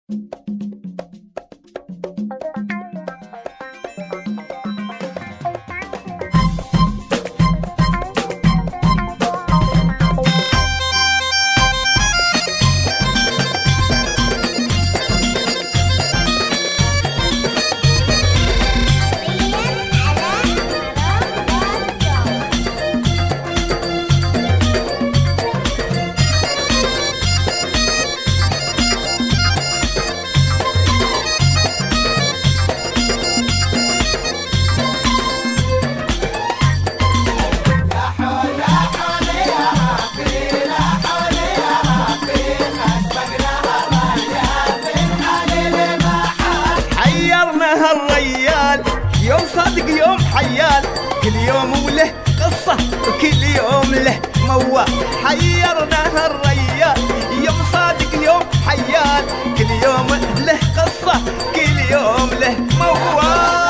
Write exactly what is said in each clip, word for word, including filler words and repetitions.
هالريال يوم صادق يوم حيال، كل يوم وله قصة وكل يوم له موال. حيرنا هالريال يوم صادق يوم حيال، كل يوم له قصة كل يوم له موال.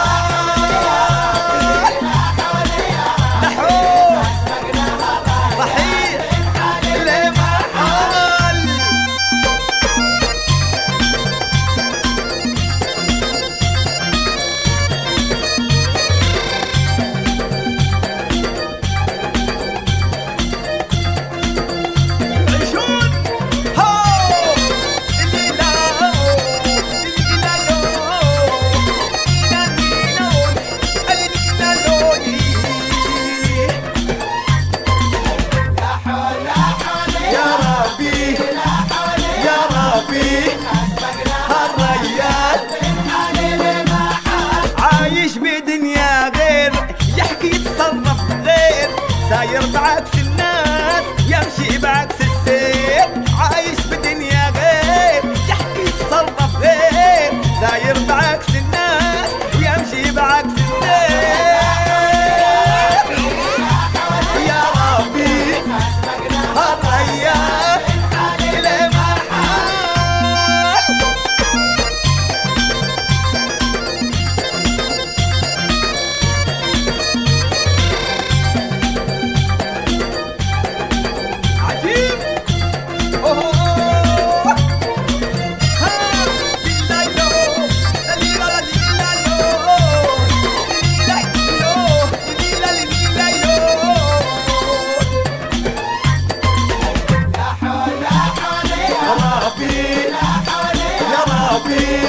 عايش بدنيا غير، يحكي يتصرف غير، ساير بعكس الناس يمشي بعكس السير. عايش بدنيا غير، يحكي يتصرف غير، ساير بعكس الناس ويمشي بعكس السير. يا ربي هالريال be